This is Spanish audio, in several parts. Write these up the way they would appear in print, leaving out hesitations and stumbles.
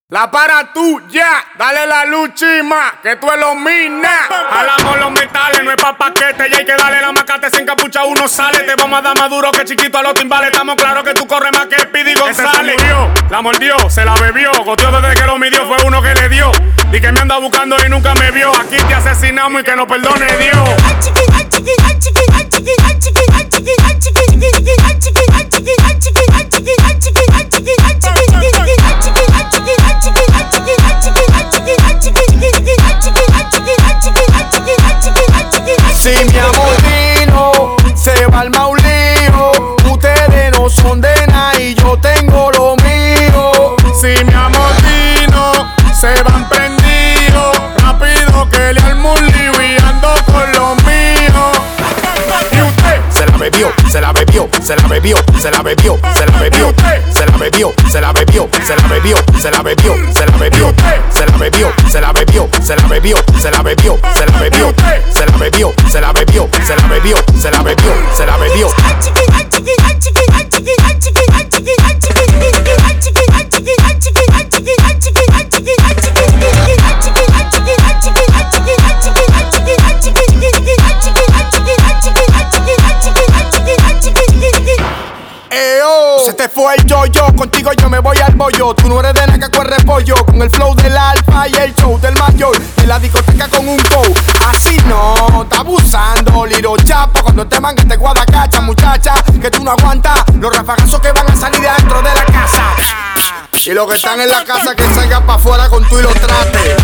La para tú, ya, dale la luchima, que tú lo mina. Jalamos los metales, no es pa' paquete, ya hay que darle la macate, sin capucha uno sale. Te vamos a dar más duro que chiquito a los timbales. Estamos claros que tú corres más que Speedy González. Se murió, la mordió, se la bebió, goteó desde que lo midió, fue uno que le dio. Di que me anda buscando y nunca me vio. Aquí te asesinamos y que nos perdone Dios. Si mi amor vino, se va al maulío. Ustedes no son de nada y yo tengo lo mío. Si mi amor vino, se van prendidos. Rápido que le armo un lío y ando con lo mío. Y usted se la bebió, se la bebió, se la bebió, se la bebió, se la bebió, se la bebió, se la bebió, se la bebió, se la bebió, se la bebió, se la bebió, se la bebió, se la bebió, se la bebió, se la bebió, se la bebió, se la bebió, se la bebió, se la bebió, se la bebió. Se te fue el yo-yo, contigo yo me voy al bollo. Tú no eres de nada que corre pollo. Con el flow del alfa y el show del mayor. En la discoteca con un go. Así no, está abusando, Liro Chapo. Cuando te mangue te guadacacha, muchacha. Que tú no aguantas los rafagazos que van a salir de adentro de la casa. Y los que están en la casa que salgan pa' afuera con tú y los trates.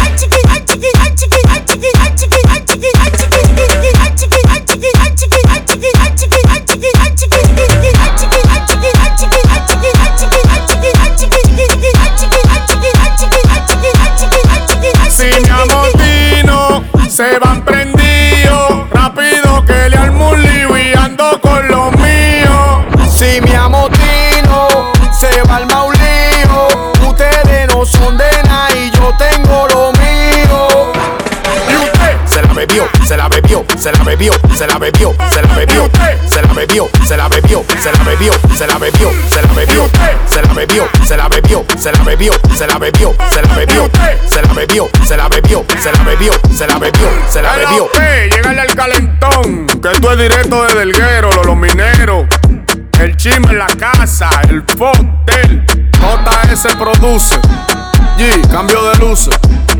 Si mi amor vino, se van prendidos. Rápido que le armo un lío y ando con lo mío. Si mi amor vino, se va al maulío. Ustedes no son de nada y yo tengo lo mío. Y usted se la bebió, se la bebió, se la bebió, se la bebió, se la bebió, se la bebió, se la bebió, se la bebió, se la bebió, se la bebió, se la bebió, se la bebió, se la bebió, se la bebió, se la bebió, se la bebió, se la bebió, se la bebió, se la bebió, se la bebió. Llegale al calentón, que esto es directo desde el guero, los mineros. El chisme en la casa, el hotel. JS produce. G, cambio de luces.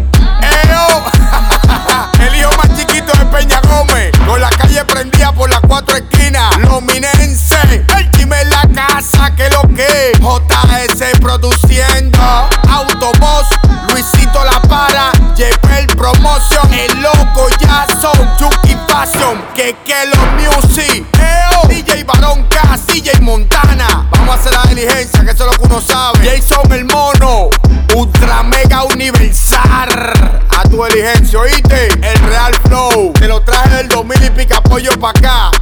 El hijo más chiquito de Peña Gómez, con la calle prendida por las cuatro esquinas. Los minenses, el chisme en la casa, que lo que. JS produciendo. Autoboss, Luisito La Para, JPL Promotion, El Loco Yazo, Chucky Fashion, que los music. DJ Barón Cass, DJ Montana. Vamos a hacer la diligencia, que eso es lo que uno sabe. Jason el Mono, Ultra Mega Universal. A tu diligencia, oíste, el Real Flow. Te lo traje del 2000 y pica pollo pa' acá.